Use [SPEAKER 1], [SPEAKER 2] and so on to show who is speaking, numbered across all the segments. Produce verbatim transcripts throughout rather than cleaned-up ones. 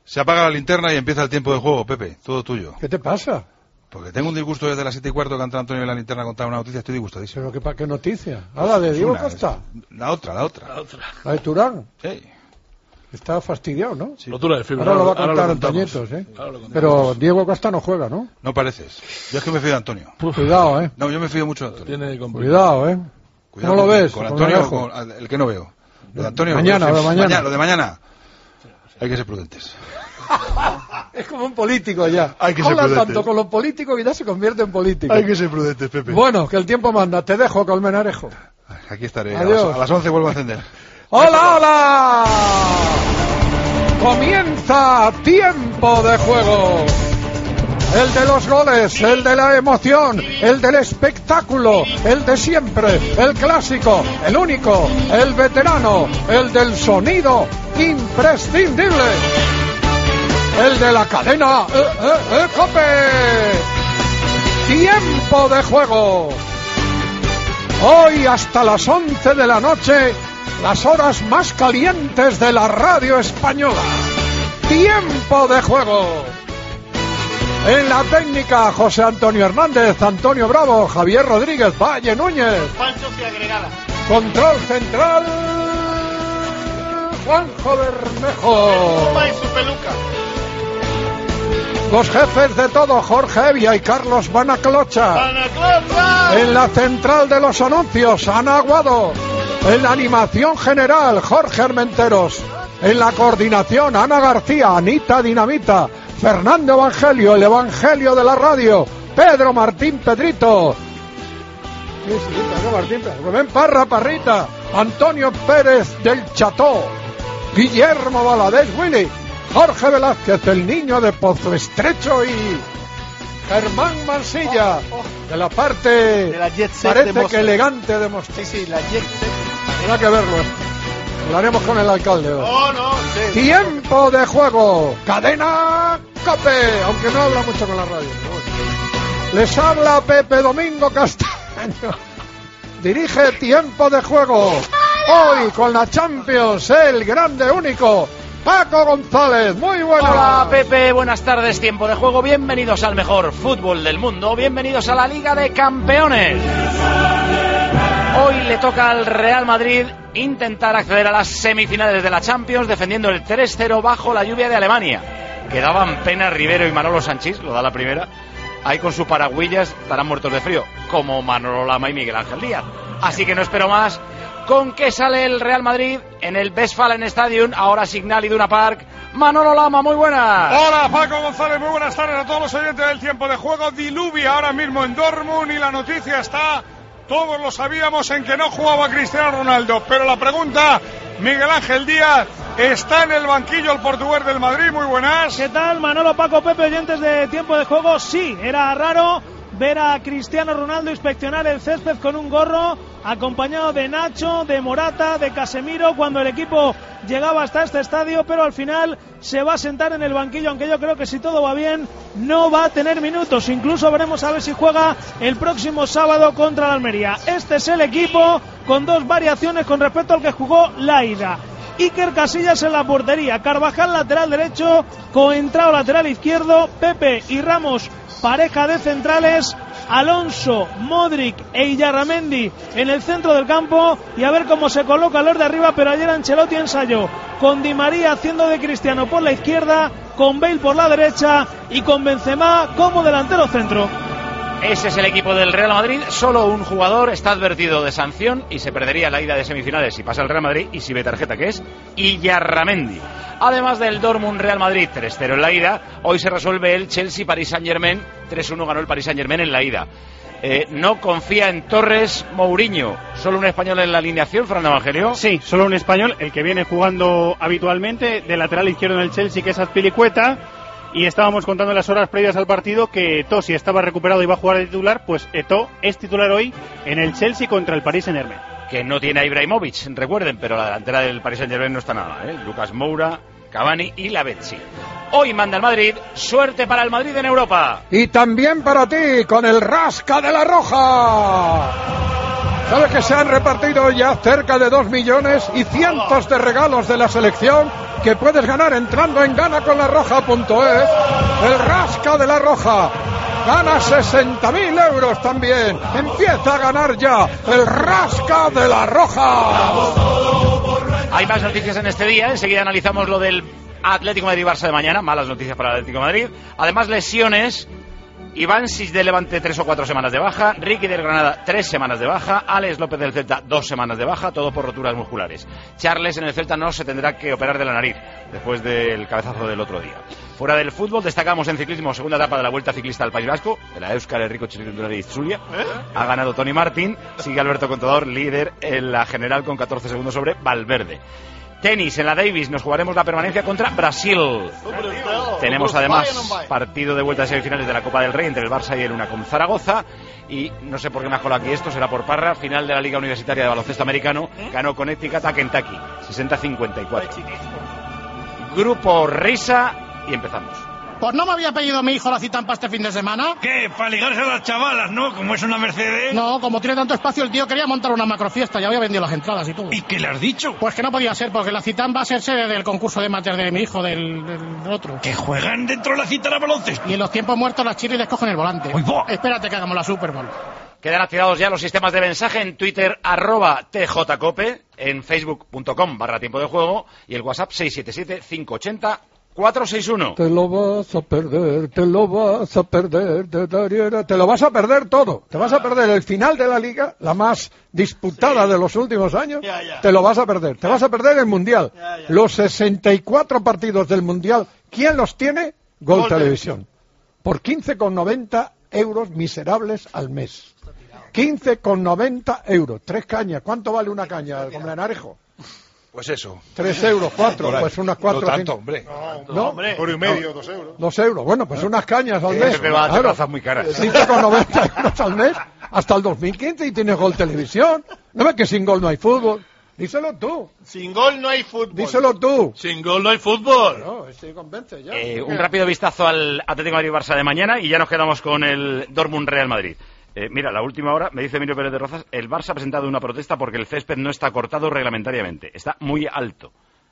[SPEAKER 1] Se apaga la linterna y empieza el tiempo de juego, Pepe, todo tuyo.
[SPEAKER 2] ¿Qué te pasa?
[SPEAKER 1] Porque tengo un disgusto desde las siete y cuarto que entra Antonio en la linterna a contar una noticia, estoy disgustadísimo.
[SPEAKER 2] ¿Pero qué, pa, qué noticia? ¿Ah, la de Diego
[SPEAKER 1] una,
[SPEAKER 2] Costa?
[SPEAKER 1] La otra, la otra.
[SPEAKER 3] La otra.
[SPEAKER 2] ¿La de Turán?
[SPEAKER 1] Sí.
[SPEAKER 2] Está fastidiado, ¿no?
[SPEAKER 1] Sí.
[SPEAKER 3] Rotura de fibra.
[SPEAKER 2] Ahora lo va a
[SPEAKER 3] Ahora
[SPEAKER 2] contar
[SPEAKER 3] lo contamos.
[SPEAKER 2] Antoñetos, ¿eh?
[SPEAKER 3] Ahora lo contamos.
[SPEAKER 2] Pero Diego Costa no juega, ¿no?
[SPEAKER 1] No pareces. Yo es que me fío de Antonio.
[SPEAKER 2] Cuidado, ¿eh?
[SPEAKER 1] No, yo me fío mucho de Antonio.
[SPEAKER 3] Tiene complicado.
[SPEAKER 2] Cuidado, ¿eh?
[SPEAKER 1] Cuidado
[SPEAKER 2] ¿Cómo lo
[SPEAKER 1] con-
[SPEAKER 2] ves?
[SPEAKER 1] Con
[SPEAKER 2] Con
[SPEAKER 1] Antonio,
[SPEAKER 2] Alejo.
[SPEAKER 1] con el que no veo. Lo de Antonio.
[SPEAKER 2] Mañana,
[SPEAKER 1] sí,
[SPEAKER 2] lo de mañana.
[SPEAKER 1] Lo de mañana. Hay que ser prudentes.
[SPEAKER 2] Es como un político ya.
[SPEAKER 1] Hay que ser
[SPEAKER 2] Habla
[SPEAKER 1] prudente.
[SPEAKER 2] tanto con los políticos y ya se convierte en político.
[SPEAKER 1] Hay que ser prudentes, Pepe.
[SPEAKER 2] Bueno, que el tiempo manda. Te dejo, Colmenarejo.
[SPEAKER 1] Aquí estaré. A
[SPEAKER 2] Adiós.
[SPEAKER 1] las, a las once vuelvo a encender.
[SPEAKER 2] ¡Hola, hola! Comienza Tiempo de Juego. El de los goles, el de la emoción, el del espectáculo, el de siempre, el clásico, el único, el veterano, el del sonido imprescindible. El de la cadena eh, eh, eh, COPE. Tiempo de Juego. Hoy hasta las once de la noche, las horas más calientes de la radio española. Tiempo de Juego. En la técnica, José Antonio Hernández, Antonio Bravo, Javier Rodríguez, Valle Núñez.
[SPEAKER 4] Pancho y agregada.
[SPEAKER 2] Control central, Juanjo Bermejo.
[SPEAKER 4] Toma y su peluca.
[SPEAKER 2] Los jefes de todo, Jorge Evia y Carlos Banaclocha.
[SPEAKER 4] ¡Anaclocha!
[SPEAKER 2] En la central de los anuncios, Ana Aguado. En la animación general, Jorge Armenteros. En la coordinación, Ana García, Anita Dinamita, Fernando Evangelio, el Evangelio de la radio, Pedro Martín Pedrito. Sí, sí, Pedro Martín Pedrito. Rubén Parra Parrita, Antonio Pérez del Cható, Guillermo Valadez Willy, Jorge Velázquez, el niño de Pozo Estrecho y Germán Mansilla, de la parte
[SPEAKER 4] De la jet set
[SPEAKER 2] parece
[SPEAKER 4] de Mostra.
[SPEAKER 2] que elegante de Mostra.
[SPEAKER 4] Sí, sí, la jet set.
[SPEAKER 2] Habrá que verlo. Hablaremos con el alcalde hoy.
[SPEAKER 4] Oh, no, sí.
[SPEAKER 2] Tiempo de Juego, Cadena COPE, aunque no habla mucho con la radio. Pero bueno. Les habla Pepe Domingo Castaño. Dirige Tiempo de Juego. Hoy con la Champions, el grande único, Paco González. Muy buenas.
[SPEAKER 5] Hola Pepe, buenas tardes, Tiempo de Juego. Bienvenidos al mejor fútbol del mundo. Bienvenidos a la Liga de Campeones. Hoy le toca al Real Madrid intentar acceder a las semifinales de la Champions defendiendo el tres cero bajo la lluvia de Alemania. Quedaban Pena, Rivero y Manolo Sanchís, lo da la primera. Ahí con sus paragüillas estarán muertos de frío, como Manolo Lama y Miguel Ángel Díaz. Así que no espero más. ¿Con qué sale el Real Madrid en el Westfalen Stadium? Ahora Signal Iduna Park. Manolo Lama, muy buenas.
[SPEAKER 6] Hola Paco González, muy buenas tardes a todos los oyentes del Tiempo de Juego. Diluvia ahora mismo en Dortmund y la noticia está, todos lo sabíamos, en que no jugaba Cristiano Ronaldo. Pero la pregunta, Miguel Ángel Díaz, ¿está en el banquillo el portugués del Madrid? Muy buenas.
[SPEAKER 7] ¿Qué tal, Manolo, Paco, Pepe, oyentes de Tiempo de Juego? Sí, era raro ver a Cristiano Ronaldo inspeccionar el césped con un gorro, acompañado de Nacho, de Morata, de Casemiro, cuando el equipo llegaba hasta este estadio, pero al final se va a sentar en el banquillo, aunque yo creo que si todo va bien no va a tener minutos. Incluso veremos a ver si juega el próximo sábado contra la Almería. Este es el equipo con dos variaciones con respecto al que jugó la ida. Iker Casillas en la portería, Carvajal lateral derecho, Coentrao lateral izquierdo, Pepe y Ramos pareja de centrales, Alonso, Modric e Illarramendi en el centro del campo, y a ver cómo se coloca los de arriba. Pero ayer Ancelotti ensayó con Di María haciendo de Cristiano por la izquierda, con Bale por la derecha y con Benzema como delantero centro.
[SPEAKER 5] Ese es el equipo del Real Madrid. Solo un jugador está advertido de sanción y se perdería la ida de semifinales si pasa el Real Madrid y si ve tarjeta, que es Illarramendi. Además del Dortmund Real Madrid tres cero en la ida, hoy se resuelve el Chelsea Paris Saint-Germain. tres uno ganó el Paris Saint-Germain en la ida. Eh, no confía en Torres Mourinho. Solo un español en la alineación, Fernando Evangelio.
[SPEAKER 8] Sí, solo un español, el que viene jugando habitualmente de lateral izquierdo en el Chelsea, que es Azpilicueta. Y estábamos contando en las horas previas al partido que Eto'o, si estaba recuperado, iba a jugar de titular. Pues Eto'o es titular hoy en el Chelsea contra el Paris Saint-Germain.
[SPEAKER 5] Que no tiene a Ibrahimovic, recuerden, pero la delantera del Paris Saint-Germain no está nada, ¿eh? Lucas Moura, Cavani y Lavezzi. Hoy manda el Madrid. Suerte para el Madrid en Europa.
[SPEAKER 2] Y también para ti, con el Rasca de la Roja. ¿Sabe que se han repartido ya cerca de dos millones y cientos de regalos de la selección que puedes ganar entrando en gana con la roja punto es? El Rasca de la Roja. Gana sesenta mil euros también. Empieza a ganar ya el Rasca de la Roja.
[SPEAKER 5] Hay más noticias en este día. Enseguida analizamos lo del Atlético Madrid-Barça de mañana. Malas noticias para el Atlético de Madrid. Además, lesiones. Iván Sis de Levante, tres o cuatro semanas de baja. Ricky del Granada, tres semanas de baja. Alex López del Celta, dos semanas de baja. Todo por roturas musculares. Charles en el Celta no se tendrá que operar de la nariz después del cabezazo del otro día. Fuera del fútbol, destacamos en ciclismo, segunda etapa de la Vuelta Ciclista al País Vasco, de la Euskal Herriko Txirrindulari Zulia. Ha ganado Tony Martín. Sigue Alberto Contador, líder en la general con catorce segundos sobre Valverde. Tenis, en la Davis nos jugaremos la permanencia contra Brasil. Tenemos además partido de vuelta de semifinales de la Copa del Rey entre el Barça y el Unacom Zaragoza. Y no sé por qué me ha colado aquí esto, será por Parra. Final de la Liga Universitaria de Baloncesto Americano. Ganó Connecticut a Kentucky, sesenta a cincuenta y cuatro. Grupo Risa y empezamos.
[SPEAKER 3] Pues no me había pedido mi hijo la Citampa este fin de semana.
[SPEAKER 9] ¿Qué? Para ligarse a las chavalas, ¿no? Como es una Mercedes.
[SPEAKER 3] No, como tiene tanto espacio, el tío quería montar una macrofiesta. Ya había vendido las entradas y todo.
[SPEAKER 9] ¿Y qué le has dicho?
[SPEAKER 3] Pues que no podía ser, porque la Citam va a ser sede del concurso de máster de mi hijo, del, del otro.
[SPEAKER 9] ¿Que juegan dentro de la cita de baloncesto?
[SPEAKER 3] Y en los tiempos muertos las cheerleaders cogen el volante.
[SPEAKER 9] ¡Uy, va!
[SPEAKER 3] Espérate que hagamos la Super Bowl.
[SPEAKER 5] Quedan activados ya los sistemas de mensaje en Twitter, arroba tjcope, en facebook.com barra tiempo de juego y el WhatsApp seis siete siete, cinco ocho cero, cuatro seis uno.
[SPEAKER 2] Te lo vas a perder, te lo vas a perder, te, dariera, te lo vas a perder todo. Te vas a perder el final de la Liga, la más disputada sí. de los últimos años. Ya, ya. Te lo vas a perder. Te vas a perder el Mundial. Ya, ya. Los sesenta y cuatro partidos del Mundial. ¿Quién los tiene? Gol, Gol Televisión. Por quince con noventa euros miserables al mes. quince con noventa euros. Tres cañas. ¿Cuánto vale una caña? Como la Narejo.
[SPEAKER 1] Pues eso.
[SPEAKER 2] Tres euros, cuatro, pues unas cuatro.
[SPEAKER 1] No tanto, hombre.
[SPEAKER 2] No,
[SPEAKER 1] no
[SPEAKER 2] hombre.
[SPEAKER 10] Por y medio, no, dos euros.
[SPEAKER 2] Dos euros, bueno, pues unas cañas al mes.
[SPEAKER 5] Pepe va a terrazas muy caras.
[SPEAKER 2] cinco con noventa euros al mes hasta el dos mil quince y tienes Gol Televisión. ¿No ves que sin gol no hay fútbol? Díselo tú.
[SPEAKER 10] Sin gol no hay fútbol.
[SPEAKER 2] Díselo tú.
[SPEAKER 10] Sin gol no hay fútbol.
[SPEAKER 2] No, este convence ya.
[SPEAKER 5] Eh, un rápido vistazo al Atlético de Madrid-Barça de mañana y ya nos quedamos con el Dortmund-Real Madrid. Eh, mira, la última hora, me dice Emilio Pérez de Rozas, el Barça ha presentado una protesta porque el césped no está cortado reglamentariamente. Está muy alto.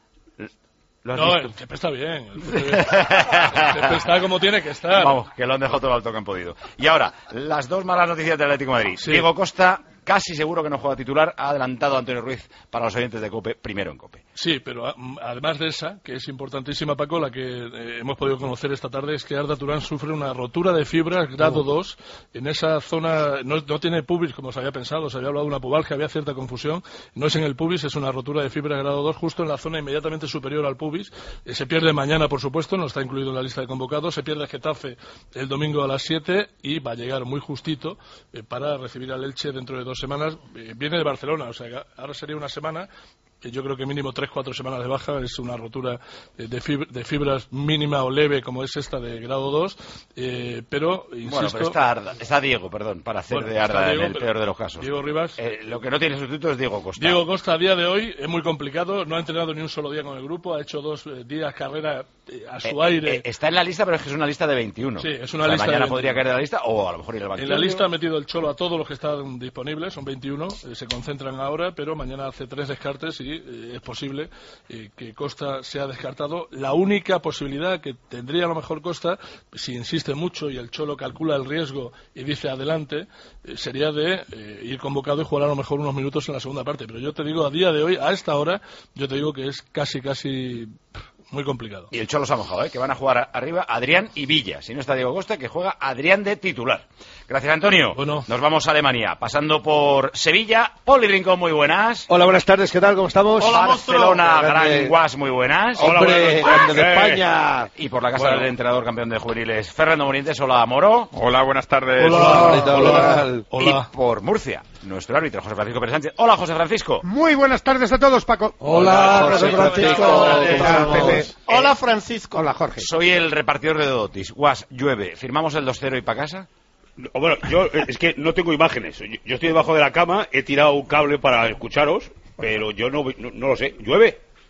[SPEAKER 10] No, visto? El césped está bien. El césped, el césped está como tiene que estar.
[SPEAKER 5] Vamos, que lo han dejado todo lo alto que han podido. Y ahora, las dos malas noticias del Atlético de Madrid. Sí. Diego Costa, casi seguro que no juega titular, ha adelantado a Antonio Ruiz para los oyentes de COPE, primero en COPE.
[SPEAKER 10] Sí, pero a, además de esa, que es importantísima, Paco, la que eh, hemos podido conocer esta tarde, es que Arda Turán sufre una rotura de fibras grado oh. dos. En esa zona no, no tiene pubis, como se había pensado, se había hablado de una pubalgia, había cierta confusión. No es en el pubis, es una rotura de fibra grado dos, justo en la zona inmediatamente superior al pubis. Eh, se pierde mañana, por supuesto, no está incluido en la lista de convocados. Se pierde Getafe el domingo a las siete y va a llegar muy justito eh, para recibir al Elche dentro de dos semanas. Eh, viene de Barcelona, o sea, que ahora sería una semana. Yo creo que mínimo tres, cuatro semanas de baja, es una rotura de, fib de fibras mínima o leve como es esta de grado dos, eh, pero, insisto...
[SPEAKER 5] Bueno, pero está, Arda, está Diego, perdón, para hacer bueno, de Arda Diego, en el peor de los casos.
[SPEAKER 10] Diego Rivas.
[SPEAKER 5] Eh, lo que no tiene sustituto es Diego Costa.
[SPEAKER 10] Diego Costa a día de hoy es muy complicado, no ha entrenado ni un solo día con el grupo, ha hecho dos eh, días carrera eh, a su
[SPEAKER 5] eh,
[SPEAKER 10] aire.
[SPEAKER 5] Eh, está en la lista, pero es que es una lista de veintiuno.
[SPEAKER 10] Sí, es una
[SPEAKER 5] o sea,
[SPEAKER 10] lista
[SPEAKER 5] mañana
[SPEAKER 10] de
[SPEAKER 5] podría caer de la lista o a lo mejor ir al banquillo.
[SPEAKER 10] En la lista ha metido el Cholo a todos los que están disponibles, son veintiuno, eh, se concentran ahora, pero mañana hace tres descartes y eh, es posible Eh, que Costa sea descartado. La única posibilidad que tendría a lo mejor Costa, si insiste mucho y el Cholo calcula el riesgo y dice adelante, eh, sería de eh, ir convocado y jugar a lo mejor unos minutos en la segunda parte. Pero yo te digo, a día de hoy, a esta hora, yo te digo que es casi, casi... muy complicado.
[SPEAKER 5] Y el Cholo se ha mojado, ¿eh? Que van a jugar arriba Adrián y Villa. Si no está Diego Costa, que juega Adrián de titular. Gracias, Antonio.
[SPEAKER 10] Bueno.
[SPEAKER 5] Nos vamos a Alemania. Pasando por Sevilla. Poli Rincón, muy buenas.
[SPEAKER 11] Hola, buenas tardes. ¿Qué tal? ¿Cómo estamos?
[SPEAKER 5] Hola, Barcelona, Gran Guas, muy buenas.
[SPEAKER 11] Hombre, grande de España.
[SPEAKER 5] Y por la casa
[SPEAKER 11] bueno.
[SPEAKER 5] del entrenador campeón de juveniles, Fernando Morientes. Hola, Moro.
[SPEAKER 12] Hola, buenas tardes.
[SPEAKER 10] Hola.
[SPEAKER 11] Hola. Hola.
[SPEAKER 5] Hola. Y por Murcia, nuestro árbitro, José Francisco Pérez Sánchez. Hola, José Francisco.
[SPEAKER 13] Muy buenas tardes a todos, Paco.
[SPEAKER 2] Hola, José Francisco.
[SPEAKER 13] Hola, Pepe.
[SPEAKER 3] Hola, Francisco.
[SPEAKER 13] Hola, Jorge.
[SPEAKER 5] Soy el repartidor de Dotis. Guas, llueve. ¿Firmamos el dos cero y para casa?
[SPEAKER 12] Bueno, yo es que no tengo imágenes. Yo, yo estoy debajo de la cama, he tirado un cable para escucharos, pero yo no, no, no lo sé. ¿Llueve?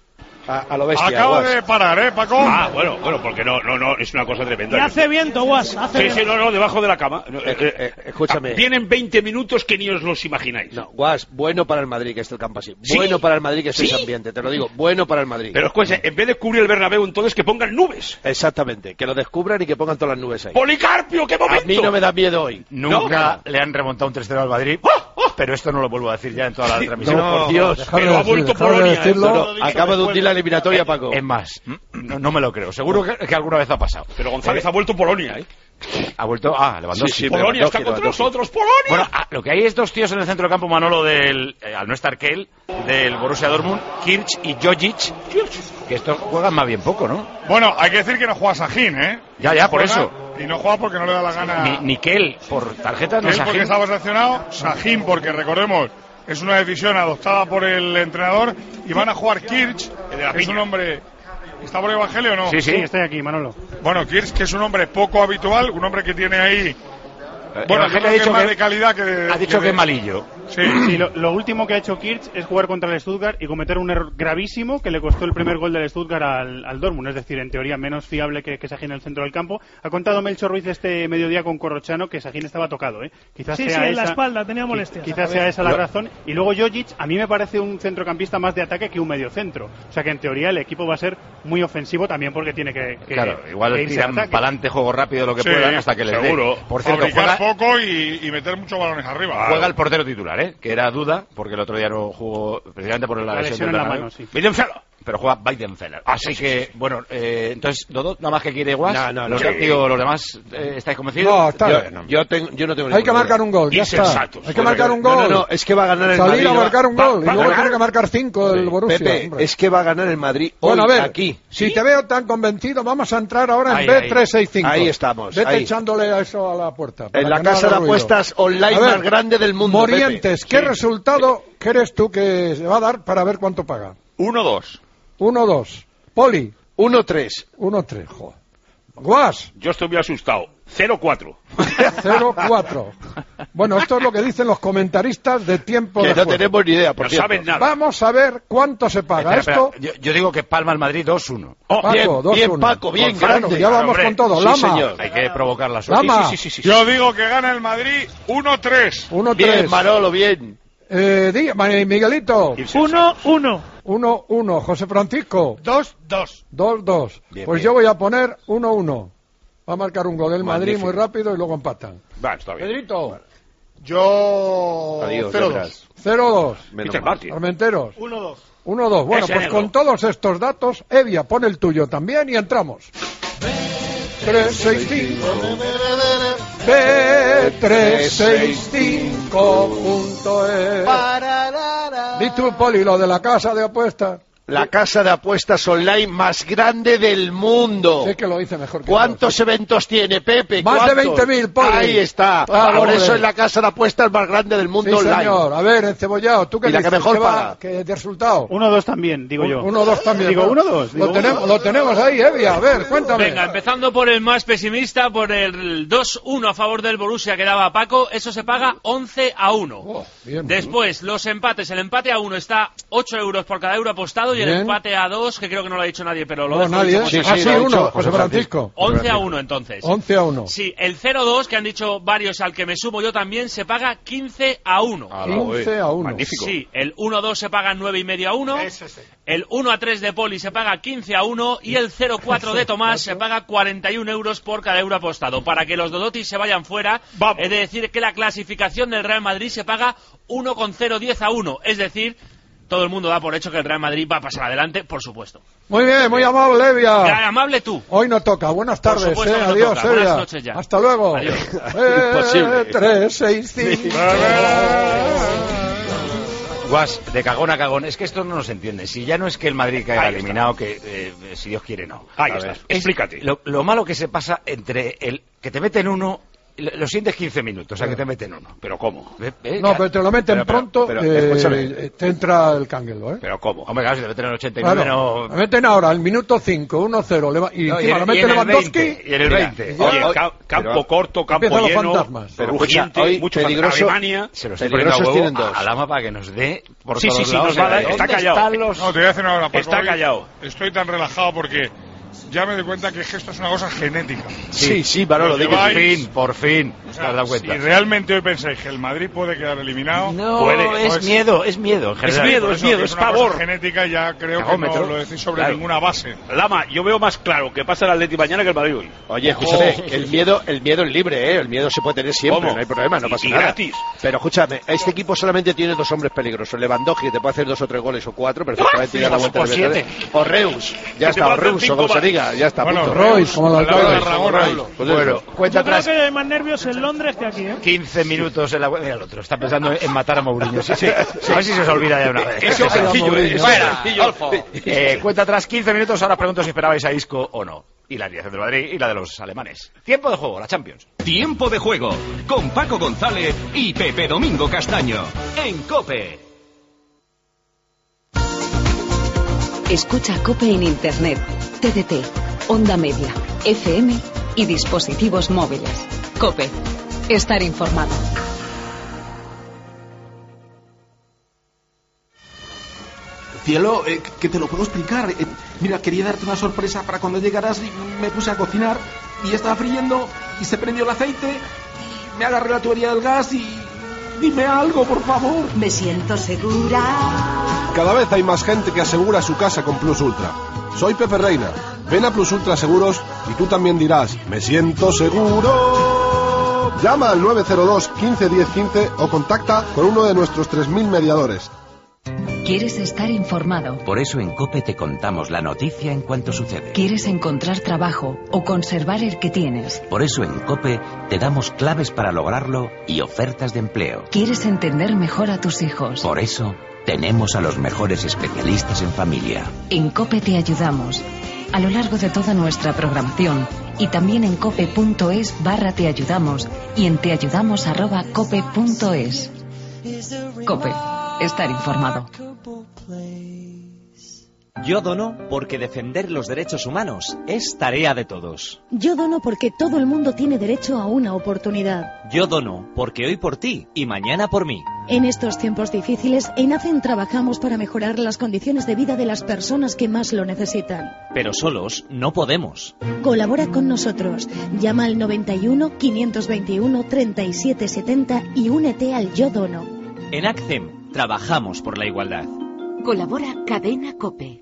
[SPEAKER 11] A, a lo bestia.
[SPEAKER 6] Acaba
[SPEAKER 11] Guas.
[SPEAKER 6] de parar, ¿eh, Paco?
[SPEAKER 12] Ah, bueno, bueno, porque no, no, no, es una cosa tremenda.
[SPEAKER 7] Y hace viento, Guas. Hace
[SPEAKER 12] Sí,
[SPEAKER 7] viento.
[SPEAKER 12] sí, no, no, debajo de la cama. No,
[SPEAKER 11] Eh, eh, escúchame.
[SPEAKER 12] ah, Vienen veinte minutos que ni os los imagináis.
[SPEAKER 11] No, Guas, bueno para el Madrid que esté el campo así.
[SPEAKER 12] ¿Sí?
[SPEAKER 11] Bueno para el Madrid que esté ese
[SPEAKER 12] ¿Sí?
[SPEAKER 11] ambiente, te lo digo. Bueno para el Madrid.
[SPEAKER 12] Pero escucha, en vez de cubrir el Bernabéu, entonces que pongan nubes.
[SPEAKER 11] Exactamente, que lo descubran y que pongan todas las nubes ahí.
[SPEAKER 12] ¡Policarpio, qué momento!
[SPEAKER 11] A mí no me da miedo hoy.
[SPEAKER 14] Nunca le han remontado un tres cero al Madrid, pero esto no lo vuelvo a decir ya en toda la transmisión.
[SPEAKER 11] No, por Dios.
[SPEAKER 12] Pero ha vuelto Polonia. ¿eh?
[SPEAKER 11] No, no, acaba de hundir la eliminatoria, Paco.
[SPEAKER 14] Es más, no, no me lo creo. Seguro que, que alguna vez ha pasado.
[SPEAKER 12] Pero González
[SPEAKER 14] Eh,
[SPEAKER 12] ha vuelto Polonia, ¿eh?
[SPEAKER 14] Ha vuelto. Ah, Lewandowski.
[SPEAKER 11] Sí, sí,
[SPEAKER 12] Polonia está
[SPEAKER 11] Lewandowski,
[SPEAKER 12] contra nosotros, Polonia.
[SPEAKER 14] Bueno, ah, lo que hay es dos tíos en el centro del campo, Manolo, del, eh, al no estar Kehl, del Borussia Dortmund, Kirch y Jojic, que estos juegan más bien poco, ¿no?
[SPEAKER 6] Bueno, hay que decir que no juega Sahin, ¿eh?
[SPEAKER 14] Ya, ya, por
[SPEAKER 6] Juega,
[SPEAKER 14] eso.
[SPEAKER 6] Y no juega porque no le da la gana.
[SPEAKER 14] Ni, ni Kehl por tarjetas, no
[SPEAKER 6] Él porque
[SPEAKER 14] Sahin.
[SPEAKER 6] estaba sancionado, Sahin porque, recordemos, es una decisión adoptada por el entrenador, y van a jugar Kirch, que es un hombre... ¿Está por Evangelio o no?
[SPEAKER 8] Sí, sí, estoy aquí, Manolo.
[SPEAKER 6] Bueno, Kirch, que es un hombre poco habitual, un hombre que tiene ahí... Bueno, yo
[SPEAKER 14] Evangelio
[SPEAKER 6] creo
[SPEAKER 14] ha
[SPEAKER 6] que
[SPEAKER 14] dicho
[SPEAKER 6] es más
[SPEAKER 14] que-
[SPEAKER 6] de calidad que de...
[SPEAKER 14] Ha dicho
[SPEAKER 6] de-
[SPEAKER 14] que es malillo.
[SPEAKER 6] Sí.
[SPEAKER 8] Sí, lo, lo último que ha hecho Kirch es jugar contra el Stuttgart y cometer un error gravísimo que le costó el primer gol del Stuttgart al, al Dortmund. Es decir, en teoría menos fiable que, que Sahin en el centro del campo. Ha contado Melchor Ruiz este mediodía con Corrochano que Sahin estaba tocado, ¿eh? Quizás
[SPEAKER 7] Sí,
[SPEAKER 8] sea
[SPEAKER 7] sí, en
[SPEAKER 8] esa,
[SPEAKER 7] la espalda tenía molestias.
[SPEAKER 8] Quizás sea esa la razón. Y luego Jojic, a mí me parece un centrocampista más de ataque que un mediocentro. O sea que en teoría el equipo va a ser muy ofensivo también porque tiene que, que
[SPEAKER 14] Claro, igual
[SPEAKER 8] que irse al
[SPEAKER 14] tiran
[SPEAKER 8] ataque.
[SPEAKER 14] para adelante juego rápido lo que
[SPEAKER 6] Sí,
[SPEAKER 14] puedan hasta que les dé.
[SPEAKER 6] seguro.
[SPEAKER 14] Por cierto,
[SPEAKER 6] Fabricar
[SPEAKER 14] juega,
[SPEAKER 6] poco y, y meter muchos balones arriba.
[SPEAKER 14] juega el portero titular, ¿eh? Que era duda, porque el otro día no jugó precisamente por la,
[SPEAKER 8] La
[SPEAKER 14] lesión
[SPEAKER 8] lesión
[SPEAKER 14] del
[SPEAKER 8] en la
[SPEAKER 14] Bernabéu.
[SPEAKER 8] mano, sí.
[SPEAKER 12] Weidenfeller.
[SPEAKER 14] Pero juega Weidenfeller. Así que, bueno, eh, entonces, Dodo, nada más que quiere Guas.
[SPEAKER 11] No, no,
[SPEAKER 14] los,
[SPEAKER 11] no.
[SPEAKER 14] digo, los demás, eh, ¿estáis convencidos?
[SPEAKER 2] No, está
[SPEAKER 11] Yo,
[SPEAKER 2] bien.
[SPEAKER 11] yo, tengo, yo no tengo
[SPEAKER 2] Hay que
[SPEAKER 11] ningún
[SPEAKER 2] marcar un gol, ya está.
[SPEAKER 12] Insensatos.
[SPEAKER 2] Hay que marcar un
[SPEAKER 11] No,
[SPEAKER 2] gol.
[SPEAKER 11] no, no, es que va a ganar el
[SPEAKER 2] Salir
[SPEAKER 11] Madrid.
[SPEAKER 2] a
[SPEAKER 11] no va-
[SPEAKER 2] marcar un
[SPEAKER 11] va-
[SPEAKER 2] gol.
[SPEAKER 11] va
[SPEAKER 2] Y
[SPEAKER 11] a
[SPEAKER 2] luego
[SPEAKER 11] ganar.
[SPEAKER 2] tiene que marcar cinco el Borussia.
[SPEAKER 11] Pepe,
[SPEAKER 2] hombre.
[SPEAKER 11] es que va a ganar el Madrid hoy,
[SPEAKER 2] Bueno, a ver,
[SPEAKER 11] aquí.
[SPEAKER 2] si te veo tan convencido, vamos a entrar ahora en
[SPEAKER 14] Ahí,
[SPEAKER 2] B
[SPEAKER 14] ahí.
[SPEAKER 2] trescientos sesenta y cinco.
[SPEAKER 11] Ahí estamos,
[SPEAKER 2] Vete
[SPEAKER 11] ahí.
[SPEAKER 2] echándole a eso a la puerta. para
[SPEAKER 11] En la
[SPEAKER 2] que no
[SPEAKER 11] casa
[SPEAKER 2] haga
[SPEAKER 11] de
[SPEAKER 2] ruido.
[SPEAKER 11] apuestas online
[SPEAKER 2] A ver,
[SPEAKER 11] más grande del mundo,
[SPEAKER 2] Morientes,
[SPEAKER 11] Pepe.
[SPEAKER 2] ¿qué
[SPEAKER 11] Sí.
[SPEAKER 2] resultado crees tú que se va a dar para ver cuánto paga?
[SPEAKER 12] uno dos.
[SPEAKER 2] uno dos. Poli,
[SPEAKER 11] uno tres.
[SPEAKER 2] uno tres. Joder. Guas,
[SPEAKER 12] Yo estoy muy asustado. cero cuatro.
[SPEAKER 2] cero cuatro. Bueno, esto es lo que dicen los comentaristas de tiempo
[SPEAKER 11] Que
[SPEAKER 2] de
[SPEAKER 11] no
[SPEAKER 2] juego.
[SPEAKER 11] tenemos ni idea, por
[SPEAKER 12] No
[SPEAKER 11] cierto.
[SPEAKER 12] saben nada.
[SPEAKER 2] Vamos a ver cuánto se paga.
[SPEAKER 14] Espera,
[SPEAKER 2] Esto,
[SPEAKER 14] espera, yo, yo digo que palma el Madrid dos uno.
[SPEAKER 11] Oh,
[SPEAKER 2] Paco,
[SPEAKER 11] bien,
[SPEAKER 2] dos
[SPEAKER 11] bien,
[SPEAKER 2] uno.
[SPEAKER 11] Paco, bien,
[SPEAKER 2] Bueno,
[SPEAKER 11] grande.
[SPEAKER 2] ya vamos
[SPEAKER 12] Hombre,
[SPEAKER 2] con todo.
[SPEAKER 11] sí,
[SPEAKER 2] Lama,
[SPEAKER 11] señor.
[SPEAKER 14] Hay que provocar la suerte.
[SPEAKER 2] Lama,
[SPEAKER 12] Sí, sí, sí, sí.
[SPEAKER 6] Yo digo que gana el Madrid uno tres.
[SPEAKER 2] uno
[SPEAKER 11] Bien,
[SPEAKER 2] tres.
[SPEAKER 11] Manolo, bien.
[SPEAKER 2] Eh, di- Ma- Miguelito,
[SPEAKER 7] Uno, uno.
[SPEAKER 2] uno uno. José Francisco,
[SPEAKER 13] Dos, dos.
[SPEAKER 2] dos dos.
[SPEAKER 11] Bien,
[SPEAKER 2] Pues
[SPEAKER 11] bien.
[SPEAKER 2] yo voy a poner uno uno. Va a marcar un gol el Madrid
[SPEAKER 11] Magnífico.
[SPEAKER 2] muy rápido y luego empatan.
[SPEAKER 12] Va, está bien.
[SPEAKER 2] Pedrito,
[SPEAKER 13] Yo.
[SPEAKER 11] Adiós,
[SPEAKER 13] cero
[SPEAKER 11] ya
[SPEAKER 13] dos.
[SPEAKER 11] verás.
[SPEAKER 2] cero dos.
[SPEAKER 11] Menos
[SPEAKER 12] Peter
[SPEAKER 11] mal.
[SPEAKER 12] Martin.
[SPEAKER 2] Armenteros,
[SPEAKER 13] Uno, dos.
[SPEAKER 2] uno dos. Bueno,
[SPEAKER 12] Ese
[SPEAKER 2] pues
[SPEAKER 12] negro.
[SPEAKER 2] con todos estos datos, Evia, pon el tuyo también y entramos. tres seis cinco. B tres seis cinco punto es. Di tú, Poli, lo de la casa de apuestas.
[SPEAKER 11] La casa de apuestas online más grande del mundo.
[SPEAKER 2] Sé que lo hice mejor que
[SPEAKER 11] ¿Cuántos eventos tiene, Pepe?
[SPEAKER 2] Más de
[SPEAKER 11] ¿Cuántos?
[SPEAKER 2] veinte mil, Poli.
[SPEAKER 11] Ahí está.
[SPEAKER 2] Ah,
[SPEAKER 11] Por
[SPEAKER 2] hombre.
[SPEAKER 11] eso es la casa de apuestas más grande del
[SPEAKER 2] Sí,
[SPEAKER 11] mundo online.
[SPEAKER 2] señor. A ver, encebollado, ¿tú qué
[SPEAKER 11] Y la que
[SPEAKER 2] dices?
[SPEAKER 11] mejor
[SPEAKER 2] ¿Qué va?
[SPEAKER 11] paga.
[SPEAKER 2] ¿Qué de resultado?
[SPEAKER 8] Uno dos también, digo yo.
[SPEAKER 2] Uno dos también.
[SPEAKER 8] Digo
[SPEAKER 2] ¿no?
[SPEAKER 8] uno dos.
[SPEAKER 2] Lo
[SPEAKER 8] digo
[SPEAKER 2] tenemos,
[SPEAKER 8] uno.
[SPEAKER 2] lo tenemos ahí, Evia. A ver, cuéntame.
[SPEAKER 15] Venga, empezando por el más pesimista, por el dos uno a favor del Borussia que daba Paco, eso se paga once a uno.
[SPEAKER 2] Oh, bien.
[SPEAKER 15] Después, los empates, el empate a uno está ocho euros por cada euro apostado y el
[SPEAKER 2] Bien.
[SPEAKER 15] empate a dos, que creo que no lo ha dicho nadie, pero lo
[SPEAKER 2] No,
[SPEAKER 15] dejo
[SPEAKER 2] nadie.
[SPEAKER 15] dicho por
[SPEAKER 2] Ah,
[SPEAKER 15] si
[SPEAKER 2] sí,
[SPEAKER 15] acaso.
[SPEAKER 2] uno, José Francisco.
[SPEAKER 15] once a uno entonces.
[SPEAKER 2] once a uno.
[SPEAKER 15] Sí, el cero dos, que han dicho varios, al que me sumo yo también, se paga quince a uno.
[SPEAKER 2] quince a uno.
[SPEAKER 12] Magnífico.
[SPEAKER 15] Sí, el uno dos se paga nueve y medio a uno.
[SPEAKER 13] Ese sí.
[SPEAKER 15] El uno a tres de Poli se paga quince a uno y el cero cuatro de Tomás se paga cuarenta y un euros por cada euro apostado. Para que los Dodotis se vayan fuera,
[SPEAKER 12] Vamos.
[SPEAKER 15] he de decir que la clasificación del Real Madrid se paga uno coma cero diez a uno. Es decir, todo el mundo da por hecho que el Real Madrid va a pasar adelante, por supuesto.
[SPEAKER 2] Muy bien, muy amable, Evia.
[SPEAKER 15] Ya, amable tú.
[SPEAKER 2] Hoy no toca. Buenas
[SPEAKER 15] Por
[SPEAKER 2] tardes,
[SPEAKER 15] supuesto
[SPEAKER 2] eh.
[SPEAKER 15] que no
[SPEAKER 2] Adiós,
[SPEAKER 15] toca. Buenas
[SPEAKER 2] Evia.
[SPEAKER 15] noches ya.
[SPEAKER 2] Hasta luego.
[SPEAKER 15] Adiós.
[SPEAKER 2] Eh,
[SPEAKER 11] Imposible.
[SPEAKER 2] tres seis cinco.
[SPEAKER 14] Guas, de cagón a cagón, es que esto no nos entiende. Si ya no es que el Madrid caiga
[SPEAKER 12] Ahí está.
[SPEAKER 14] eliminado, que eh, si Dios quiere no.
[SPEAKER 12] Ahí
[SPEAKER 14] A
[SPEAKER 12] está.
[SPEAKER 14] ver, es
[SPEAKER 12] Explícate.
[SPEAKER 14] Lo, lo malo que se pasa entre el que te meten uno Los siguientes quince minutos, a que te meten uno.
[SPEAKER 12] ¿Pero cómo?
[SPEAKER 14] Ve, ve,
[SPEAKER 2] No,
[SPEAKER 14] ya.
[SPEAKER 2] pero te lo meten
[SPEAKER 14] Pero, pero,
[SPEAKER 2] pronto,
[SPEAKER 14] pero,
[SPEAKER 2] eh,
[SPEAKER 14] escúchame.
[SPEAKER 2] te entra el cángelo, ¿eh?
[SPEAKER 12] ¿Pero cómo?
[SPEAKER 14] Hombre, claro, si te meten en el ochenta y nueve
[SPEAKER 2] Claro,
[SPEAKER 14] no...
[SPEAKER 2] me meten ahora al minuto cinco, uno cero, leva- y
[SPEAKER 14] No, y
[SPEAKER 2] encima
[SPEAKER 14] en-
[SPEAKER 2] lo mete
[SPEAKER 14] y en el
[SPEAKER 2] Lewandowski.
[SPEAKER 14] veinte, y en el
[SPEAKER 12] Mira,
[SPEAKER 14] veinte.
[SPEAKER 2] ya-
[SPEAKER 12] Oye,
[SPEAKER 2] Hoy-
[SPEAKER 12] ca- campo
[SPEAKER 11] pero-
[SPEAKER 12] corto, campo
[SPEAKER 2] empiezan los
[SPEAKER 12] lleno,
[SPEAKER 2] fantasmas.
[SPEAKER 11] Pero
[SPEAKER 12] rugiente,
[SPEAKER 11] escucha, hoy
[SPEAKER 12] mucho
[SPEAKER 11] peligroso-
[SPEAKER 12] Alemania.
[SPEAKER 14] Se lo estoy
[SPEAKER 11] Peligrosos
[SPEAKER 14] poniendo a,
[SPEAKER 11] tienen dos.
[SPEAKER 14] a Lama para que nos dé por
[SPEAKER 12] Sí,
[SPEAKER 14] todos
[SPEAKER 12] sí, sí,
[SPEAKER 14] lados.
[SPEAKER 12] nos va a dar-
[SPEAKER 14] ¿Dónde
[SPEAKER 12] está callado.
[SPEAKER 14] están los-
[SPEAKER 6] No, te voy a decir una cosa, Paco,
[SPEAKER 12] Está
[SPEAKER 6] hoy
[SPEAKER 12] callado.
[SPEAKER 6] Estoy tan relajado porque ya me doy cuenta que esto es una cosa genética.
[SPEAKER 11] Sí, sí, Manolo,
[SPEAKER 6] Lo
[SPEAKER 11] di que
[SPEAKER 14] Por
[SPEAKER 6] lleváis-
[SPEAKER 14] fin, por fin.
[SPEAKER 6] O
[SPEAKER 14] ¿Te
[SPEAKER 6] sea,
[SPEAKER 14] has dado
[SPEAKER 6] si
[SPEAKER 14] cuenta?
[SPEAKER 6] realmente hoy pensáis que el Madrid puede quedar eliminado,
[SPEAKER 14] No,
[SPEAKER 6] puede.
[SPEAKER 14] es
[SPEAKER 6] Pues-
[SPEAKER 14] miedo, es miedo. en
[SPEAKER 12] Es
[SPEAKER 14] general.
[SPEAKER 12] miedo,
[SPEAKER 6] por
[SPEAKER 12] es
[SPEAKER 6] eso,
[SPEAKER 12] miedo,
[SPEAKER 6] que
[SPEAKER 12] es
[SPEAKER 6] una cosa
[SPEAKER 12] pavor.
[SPEAKER 6] genética, ya creo que
[SPEAKER 14] Cagómetro.
[SPEAKER 6] no lo decís sobre
[SPEAKER 12] Claro.
[SPEAKER 6] ninguna base.
[SPEAKER 12] Lama, yo veo más claro que pasa el Atleti mañana que el Madrid hoy.
[SPEAKER 11] Oye, escúchame, que el miedo, el miedo es libre, ¿eh? El miedo se puede tener siempre,
[SPEAKER 12] ¿Cómo?
[SPEAKER 11] no hay problema, no
[SPEAKER 12] Y-
[SPEAKER 11] pasa
[SPEAKER 12] y
[SPEAKER 11] nada.
[SPEAKER 12] gratis.
[SPEAKER 11] Pero escúchame, este equipo solamente tiene dos hombres peligrosos. Lewandowski, que te puede hacer dos o tres goles o cuatro, perfectamente, y dar la vuelta
[SPEAKER 14] o
[SPEAKER 11] al Libertadores.
[SPEAKER 14] siete.
[SPEAKER 11] O Reus, ya
[SPEAKER 12] Que te
[SPEAKER 11] está, o
[SPEAKER 12] puede hacer
[SPEAKER 11] Reus, o
[SPEAKER 12] cinco
[SPEAKER 11] como se
[SPEAKER 12] más.
[SPEAKER 11] diga, ya está.
[SPEAKER 6] Bueno,
[SPEAKER 11] punto.
[SPEAKER 2] Royce, como el
[SPEAKER 6] al lado de
[SPEAKER 2] alcalde.
[SPEAKER 6] Aragón,
[SPEAKER 11] Royce.
[SPEAKER 6] hablo.
[SPEAKER 11] Pues
[SPEAKER 14] Bueno,
[SPEAKER 11] eso.
[SPEAKER 14] cuenta
[SPEAKER 7] Yo creo
[SPEAKER 14] atrás.
[SPEAKER 7] que hay más nervios en Londres que aquí, ¿eh?
[SPEAKER 14] quince minutos en la web. Mira el otro, está pensando en matar a Mourinho. Sí, sí. A ver si se os olvida ya una vez.
[SPEAKER 12] Eso es sencillo, ¿eh? Eso es
[SPEAKER 14] Fuera,
[SPEAKER 12] sencillo.
[SPEAKER 14] Adolfo. Eh, cuenta atrás, quince minutos. Ahora pregunto si esperabais a Isco o no. Y la alineación del Madrid y la de los alemanes. Tiempo de juego, la Champions.
[SPEAKER 16] Tiempo de juego con Paco González y Pepe Domingo Castaño en COPE.
[SPEAKER 17] Escucha COPE en Internet, T D T, Onda Media, F M y dispositivos móviles. COPE. Estar informado.
[SPEAKER 18] Cielo, eh, que te lo puedo explicar. Eh, mira, quería darte una sorpresa para cuando llegaras y me puse a cocinar y ya estaba friendo y se prendió el aceite y me agarré la tubería del gas y... Dime algo, por favor.
[SPEAKER 19] Me siento segura.
[SPEAKER 20] Cada vez hay más gente que asegura su casa con Plus Ultra. Soy Pepe Reina. Ven a Plus Ultra Seguros y tú también dirás, me siento seguro. Llama al nueve cero dos, quince, diez, quince o contacta con uno de nuestros tres mil mediadores.
[SPEAKER 17] ¿Quieres estar informado?
[SPEAKER 21] Por eso en COPE te contamos la noticia en cuanto sucede.
[SPEAKER 17] ¿Quieres encontrar trabajo o conservar el que tienes?
[SPEAKER 21] Por eso en COPE te damos claves para lograrlo y ofertas de empleo.
[SPEAKER 17] ¿Quieres entender mejor a tus hijos?
[SPEAKER 21] Por eso tenemos a los mejores especialistas en familia.
[SPEAKER 17] En COPE te ayudamos. A lo largo de toda nuestra programación y también en cope.es barra te ayudamos y en teayudamos arroba cope.es. COPE. Estar informado.
[SPEAKER 22] Yo dono porque defender los derechos humanos es tarea de todos.
[SPEAKER 23] Yo dono porque todo el mundo tiene derecho a una oportunidad.
[SPEAKER 22] Yo dono porque hoy por ti y mañana por mí.
[SPEAKER 23] En estos tiempos difíciles, en ACEN trabajamos para mejorar las condiciones de vida de las personas que más lo necesitan.
[SPEAKER 22] Pero solos no podemos.
[SPEAKER 23] Colabora con nosotros. Llama al noventa y uno, quinientos veintiuno, treinta y siete setenta y únete al Yo Dono.
[SPEAKER 22] En ACCEM trabajamos por la igualdad.
[SPEAKER 17] Colabora Cadena COPE.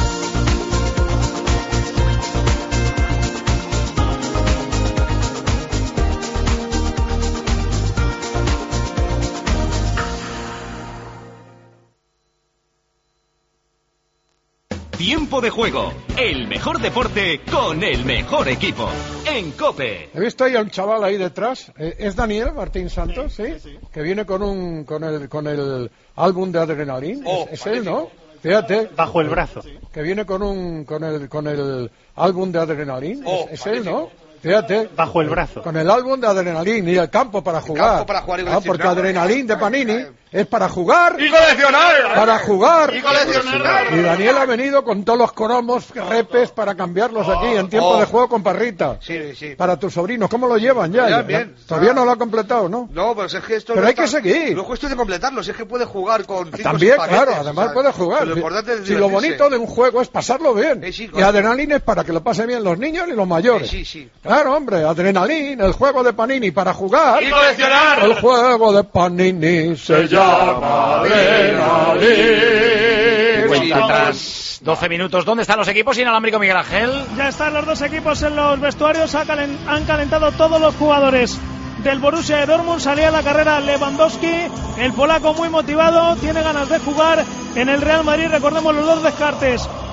[SPEAKER 16] Tiempo de juego, el mejor deporte con el mejor equipo en COPE.
[SPEAKER 2] He visto ahí a un chaval ahí detrás. Eh, ¿Es Daniel Martín Santos? Sí, sí, sí. Que viene con un con el con el álbum de Adrenalin.
[SPEAKER 8] Oh,
[SPEAKER 2] es, es él, ¿no? Fíjate.
[SPEAKER 8] Bajo el brazo.
[SPEAKER 2] Que viene con un con el con el álbum de Adrenalin.
[SPEAKER 8] Oh,
[SPEAKER 2] es, es él, ¿no? Fíjate.
[SPEAKER 8] Bajo el brazo.
[SPEAKER 2] Con el álbum de Adrenalin y el campo para jugar.
[SPEAKER 13] campo para jugar y
[SPEAKER 2] ah,
[SPEAKER 13] coleccionar.
[SPEAKER 2] porque Adrenalin de Panini es para jugar.
[SPEAKER 13] ¡Y coleccionar!
[SPEAKER 2] Para jugar.
[SPEAKER 13] ¡Y coleccionar!
[SPEAKER 2] Y Daniel ha venido con todos los cromos, repes para cambiarlos aquí en tiempo
[SPEAKER 13] oh.
[SPEAKER 2] de juego con parrita.
[SPEAKER 13] Sí, sí.
[SPEAKER 2] Para tus sobrinos, ¿cómo lo llevan ya?
[SPEAKER 13] Ya,
[SPEAKER 2] Ya,
[SPEAKER 13] bien.
[SPEAKER 2] Todavía no lo ha completado, ¿no?
[SPEAKER 13] No, pero es que esto...
[SPEAKER 2] Pero
[SPEAKER 13] no
[SPEAKER 2] hay que
[SPEAKER 13] está-
[SPEAKER 2] seguir.
[SPEAKER 13] No es cuestión de completarlo, si es que puede jugar con cinco
[SPEAKER 2] También,
[SPEAKER 13] paquetes,
[SPEAKER 2] claro, además
[SPEAKER 13] o sea,
[SPEAKER 2] puede jugar.
[SPEAKER 13] Lo importante es
[SPEAKER 2] Si lo
[SPEAKER 13] divertirse.
[SPEAKER 2] bonito de un juego es pasarlo bien.
[SPEAKER 13] Eh, sí,
[SPEAKER 2] Y
[SPEAKER 13] claro.
[SPEAKER 2] Adrenalin es para que lo pasen bien los niños y los mayores.
[SPEAKER 13] Eh, sí, sí.
[SPEAKER 2] Claro, hombre, Adrenalin, el juego de Panini para jugar.
[SPEAKER 13] ¡Y coleccionar!
[SPEAKER 2] El juego de Panini se llama Adrenalin.
[SPEAKER 14] Cuenta atrás, doce minutos. ¿Dónde están los equipos? Inalámbrico Miguel Ángel.
[SPEAKER 7] Ya están los dos equipos en los vestuarios, ha calen- han calentado todos los jugadores del Borussia de Dortmund. Salía a la carrera Lewandowski, el polaco muy motivado, tiene ganas de jugar en el Real Madrid. Recordemos los dos descartes,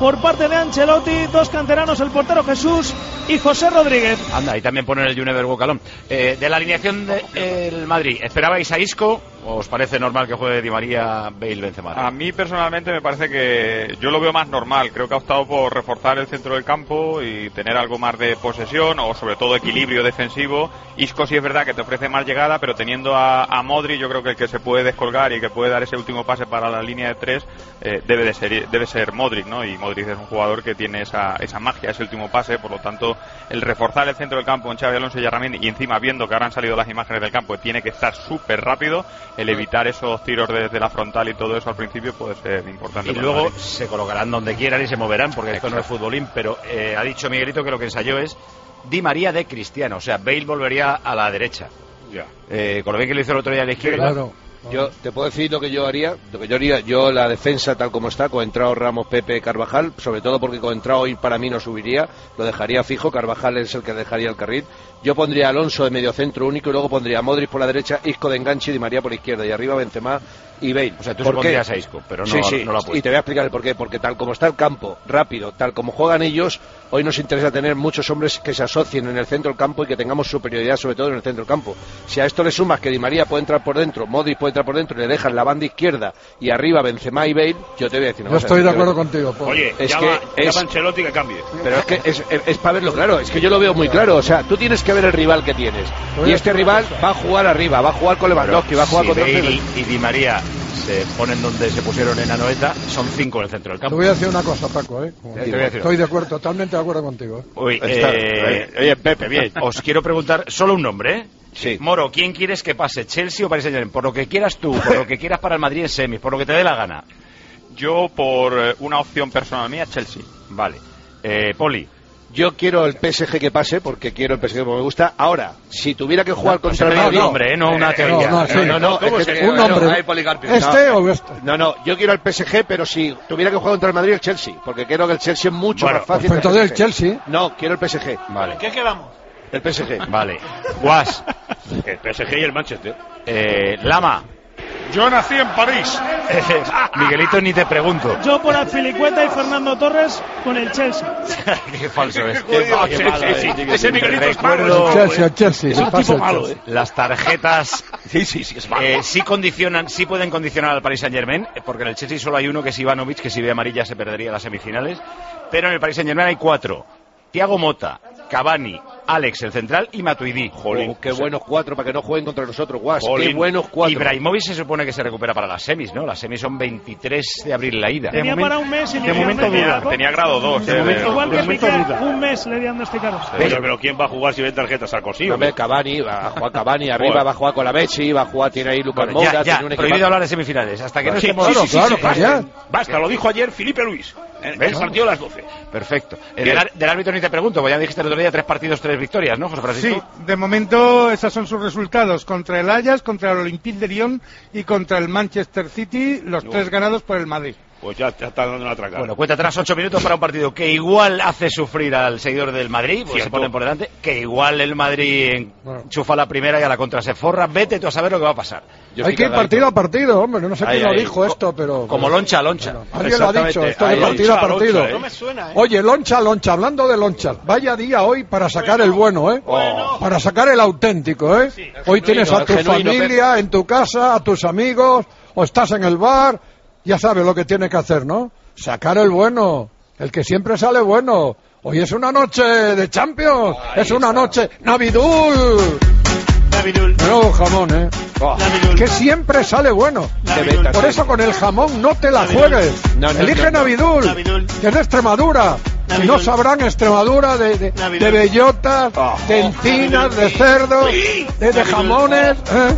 [SPEAKER 7] por parte de Ancelotti, dos canteranos, el portero Jesús y José Rodríguez.
[SPEAKER 14] Anda, y también ponen el Junever Bocalón. Eh, de la alineación del Madrid, ¿esperabais a Isco o os parece normal que juegue Di María, Bale, Benzema?
[SPEAKER 4] A mí personalmente me parece que yo lo veo más normal. Creo que ha optado por reforzar el centro del campo y tener algo más de posesión o sobre todo equilibrio defensivo. Isco sí es verdad que te ofrece más llegada, pero teniendo a, a Modric, yo creo que el que se puede descolgar y que puede dar ese último pase para la línea de tres eh, debe de ser debe ser Modric, ¿no? Y Modric es un jugador que tiene esa, esa magia, ese último pase. Por lo tanto, el reforzar el centro del campo con Xabi Alonso y Arramendi, y encima viendo que ahora han salido las imágenes del campo, tiene que estar súper rápido. El evitar esos tiros desde la frontal y todo eso al principio puede ser importante.
[SPEAKER 14] Y luego se colocarán donde quieran y se moverán, porque esto no es futbolín, pero eh, ha dicho Miguelito que lo que ensayó es Di María de Cristiano, o sea, Bale volvería a la derecha.
[SPEAKER 11] Ya.
[SPEAKER 14] Eh, con lo bien que lo hizo el otro día a la izquierda.
[SPEAKER 11] Claro. Yo te puedo decir lo que yo haría, lo que yo haría, yo la defensa tal como está, Coentrao, Ramos, Pepe, Carvajal, sobre todo porque Coentrao hoy para mí no subiría, lo dejaría fijo, Carvajal es el que dejaría el carril. Yo pondría a Alonso de mediocentro único y luego pondría a Modric por la derecha, Isco de enganche y Di María por izquierda, y arriba Benzema y Bale.
[SPEAKER 14] O sea, tú
[SPEAKER 11] ¿Por
[SPEAKER 14] pondrías
[SPEAKER 11] qué?
[SPEAKER 14] a Isco, pero no,
[SPEAKER 11] sí, sí,
[SPEAKER 14] no lo ha puesto.
[SPEAKER 11] Y te voy a explicar el porqué, porque tal como está el campo, rápido, tal como juegan ellos, hoy nos interesa tener muchos hombres que se asocien en el centro del campo y que tengamos superioridad sobre todo en el centro del campo. Si a esto le sumas que Di María puede entrar por dentro, Modric puede entrar por dentro y le dejan la banda izquierda y arriba Benzema y Bale, yo te voy a decir una
[SPEAKER 2] Yo
[SPEAKER 11] cosa,
[SPEAKER 2] estoy de
[SPEAKER 11] yo-
[SPEAKER 2] acuerdo contigo, Paul.
[SPEAKER 12] Oye,
[SPEAKER 11] Es
[SPEAKER 12] llama,
[SPEAKER 11] que es-
[SPEAKER 12] llama a Ancelotti que cambie.
[SPEAKER 11] Pero es que es, es, es para verlo claro, es que yo lo veo muy claro. O sea, tú tienes que ver el rival que tienes. Y este rival va a jugar arriba, va a jugar con Lewandowski, va a jugar
[SPEAKER 14] si
[SPEAKER 11] con
[SPEAKER 14] Bale
[SPEAKER 11] Rodri.
[SPEAKER 14] y Di María se ponen donde se pusieron en Anoeta, son cinco en el centro del
[SPEAKER 2] Te
[SPEAKER 14] campo.
[SPEAKER 2] voy a decir una cosa, Paco, ¿eh?
[SPEAKER 14] te voy a decir.
[SPEAKER 2] Estoy de acuerdo, totalmente de acuerdo contigo. ¿eh?
[SPEAKER 14] Uy,
[SPEAKER 2] Está-
[SPEAKER 14] eh,
[SPEAKER 11] oye, Pepe, bien.
[SPEAKER 14] Os quiero preguntar solo un nombre, ¿eh?
[SPEAKER 11] Sí.
[SPEAKER 14] Moro, ¿quién quieres que pase? ¿Chelsea o Paris Saint-Germain? Por lo que quieras tú, por lo que quieras para el Madrid en semis, por lo que te dé la gana.
[SPEAKER 4] Yo, por eh, una opción personal mía, Chelsea.
[SPEAKER 14] Vale. Eh, Poli.
[SPEAKER 11] Yo quiero el P S G que pase porque quiero el P S G porque me gusta. Ahora, si tuviera que jugar
[SPEAKER 14] No, pues
[SPEAKER 11] contra el
[SPEAKER 14] se me da un
[SPEAKER 11] Madrid,
[SPEAKER 14] nombre, ¿eh? No una teoría.
[SPEAKER 11] No, no, sí. no, no,
[SPEAKER 14] ¿Cómo
[SPEAKER 11] es
[SPEAKER 14] se
[SPEAKER 11] que-
[SPEAKER 14] llama?
[SPEAKER 11] un nombre.
[SPEAKER 14] Ay, Policarpio.
[SPEAKER 2] ¿Este
[SPEAKER 11] no,
[SPEAKER 2] o este?
[SPEAKER 11] No, no, yo quiero el P S G, pero si tuviera que jugar contra el Madrid, el Chelsea, porque creo que el Chelsea es mucho
[SPEAKER 14] Bueno,
[SPEAKER 11] más fácil.
[SPEAKER 2] pues
[SPEAKER 11] que
[SPEAKER 2] entonces el
[SPEAKER 11] P S G.
[SPEAKER 2] Chelsea.
[SPEAKER 11] No, quiero el P S G.
[SPEAKER 14] Vale.
[SPEAKER 7] ¿Qué quedamos?
[SPEAKER 11] El P S G.
[SPEAKER 14] Vale. Guas.
[SPEAKER 12] El P S G y el Manchester.
[SPEAKER 14] Eh, Lama.
[SPEAKER 6] Yo nací en París.
[SPEAKER 14] Miguelito, ni te pregunto.
[SPEAKER 7] Yo por Azpilicueta y Fernando Torres con el Chelsea.
[SPEAKER 14] Qué falso es.
[SPEAKER 12] Qué malo, sí, sí, sí. Ese Miguelito es malo.
[SPEAKER 14] Recuerdo
[SPEAKER 2] El Chelsea, el Chelsea.
[SPEAKER 12] Es
[SPEAKER 2] se
[SPEAKER 12] un
[SPEAKER 2] pasa
[SPEAKER 12] tipo
[SPEAKER 2] el
[SPEAKER 12] malo,
[SPEAKER 2] Chelsea.
[SPEAKER 12] ¿eh?
[SPEAKER 14] las tarjetas
[SPEAKER 12] Sí, sí, sí, es malo.
[SPEAKER 14] eh, sí condicionan, sí pueden condicionar al Paris Saint Germain, porque en el Chelsea solo hay uno que es Ivanovic, que si ve amarilla se perdería las semifinales, pero en el Paris Saint Germain hay cuatro: Thiago Motta, Cavani, Alex el central y Matuidi.
[SPEAKER 11] Oh, qué buenos cuatro para que no jueguen contra nosotros, Guas. Qué
[SPEAKER 14] Jolín.
[SPEAKER 11] buenos cuatro.
[SPEAKER 14] Ibrahimovic se supone que se recupera para las semis, ¿no? Las semis son veintitrés de abril la ida.
[SPEAKER 7] Tenía para un mes y
[SPEAKER 12] de momento
[SPEAKER 7] inicialmente,
[SPEAKER 12] duda.
[SPEAKER 4] Tenía grado dos.
[SPEAKER 12] De
[SPEAKER 4] eh,
[SPEAKER 12] momento-
[SPEAKER 7] Igual
[SPEAKER 12] de
[SPEAKER 7] que
[SPEAKER 12] momento
[SPEAKER 7] Piqué,
[SPEAKER 12] duda.
[SPEAKER 7] un mes le diagnosticaron.
[SPEAKER 12] Pero, pero ¿quién va a jugar si ven tarjetas Sarkozy?
[SPEAKER 11] No, hombre, Cavani, va a jugar Cavani, arriba
[SPEAKER 12] Joder.
[SPEAKER 11] va a jugar con la Messi, va a jugar, tiene ahí Lucas
[SPEAKER 14] Bueno,
[SPEAKER 11] Moura,
[SPEAKER 14] ya, ya,
[SPEAKER 11] tiene un
[SPEAKER 14] prohibido
[SPEAKER 11] equipazo.
[SPEAKER 14] hablar de semifinales. Hasta que no
[SPEAKER 12] Sí,
[SPEAKER 14] estemos...
[SPEAKER 12] sí, sí, sí,
[SPEAKER 2] claro,
[SPEAKER 12] sí,
[SPEAKER 2] pues
[SPEAKER 12] basta.
[SPEAKER 2] ya.
[SPEAKER 12] Basta, lo dijo ayer Felipe Luis. En el partido a las doce.
[SPEAKER 14] Perfecto. Eh, del, ar- del árbitro ni te pregunto, porque ya dijiste el otro día tres partidos, tres victorias, ¿no, José Francisco?
[SPEAKER 9] Sí, de momento esos son sus resultados. Contra el Ajax, contra el Olympique de Lyon y contra el Manchester City, los
[SPEAKER 12] No.
[SPEAKER 9] tres ganados por el Madrid.
[SPEAKER 12] Pues ya, ya está dando una atracada.
[SPEAKER 14] Bueno, cuenta atrás ocho minutos para un partido que igual hace sufrir al seguidor del Madrid, pues
[SPEAKER 12] Cierto.
[SPEAKER 14] se ponen por delante, que igual el Madrid enchufa la primera y a la contra se forra. Vete tú a saber lo que va a pasar.
[SPEAKER 2] Hay que ir partido a partido, hombre. No sé
[SPEAKER 14] Ahí,
[SPEAKER 2] quién lo
[SPEAKER 14] ahí.
[SPEAKER 2] dicho esto, pero...
[SPEAKER 14] Como loncha a loncha.
[SPEAKER 2] Alguien lo ha dicho, esto de
[SPEAKER 14] Ahí,
[SPEAKER 2] partido a
[SPEAKER 14] loncha,
[SPEAKER 2] partido.
[SPEAKER 14] loncha, ¿eh?
[SPEAKER 7] No me suena, ¿eh?
[SPEAKER 2] Oye, loncha, loncha, hablando de lonchas, vaya día hoy para sacar el bueno, ¿eh?
[SPEAKER 14] Oh.
[SPEAKER 2] Para sacar el auténtico, ¿eh? Hoy tienes a
[SPEAKER 11] el
[SPEAKER 2] tu
[SPEAKER 11] genuino,
[SPEAKER 2] familia, en tu casa, a tus amigos, o estás en el bar, ya sabes lo que tienes que hacer, ¿no? Sacar el bueno, el que siempre sale bueno. Hoy es una noche de Champions, es una noche Navidul.
[SPEAKER 7] Navidul.
[SPEAKER 2] Nuevo jamón, ¿eh?
[SPEAKER 7] Navidul.
[SPEAKER 2] Que siempre sale bueno.
[SPEAKER 7] Navidul.
[SPEAKER 2] Por eso con el jamón no te la juegues.
[SPEAKER 11] No, no,
[SPEAKER 2] Elige
[SPEAKER 11] no, no.
[SPEAKER 2] Navidul,
[SPEAKER 7] Navidul.
[SPEAKER 2] que es de Extremadura. Si
[SPEAKER 7] Navidul.
[SPEAKER 2] no sabrán Extremadura de, de,
[SPEAKER 7] Navidul.
[SPEAKER 2] de bellotas, de encinas, de cerdo, de, de jamones. ¿eh?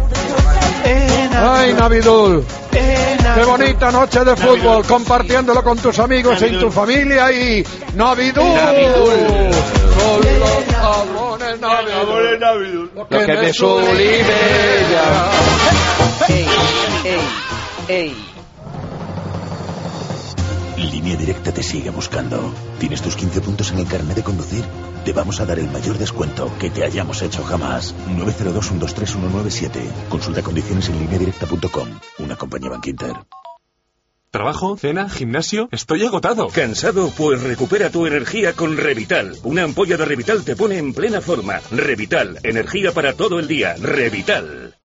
[SPEAKER 2] Ay, Navidul. Qué bonita noche de fútbol, compartiéndolo con tus amigos y tu familia y Navidul. Con los jamones Navidul. Lo
[SPEAKER 11] Lo que me sublime ya.
[SPEAKER 19] Ey, ey, ey.
[SPEAKER 24] Línea Directa te sigue buscando. ¿Tienes tus quince puntos en el carnet de conducir? Te vamos a dar el mayor descuento que te hayamos hecho jamás. nueve cero dos, uno dos tres, uno nueve siete. Consulta condiciones en línea directa punto com. Una compañía Bankinter.
[SPEAKER 1] Trabajo, cena, gimnasio... Estoy agotado.
[SPEAKER 3] ¿Cansado? Pues recupera tu energía con Revital. Una ampolla de Revital te pone en plena forma. Revital, energía para todo el día. Revital.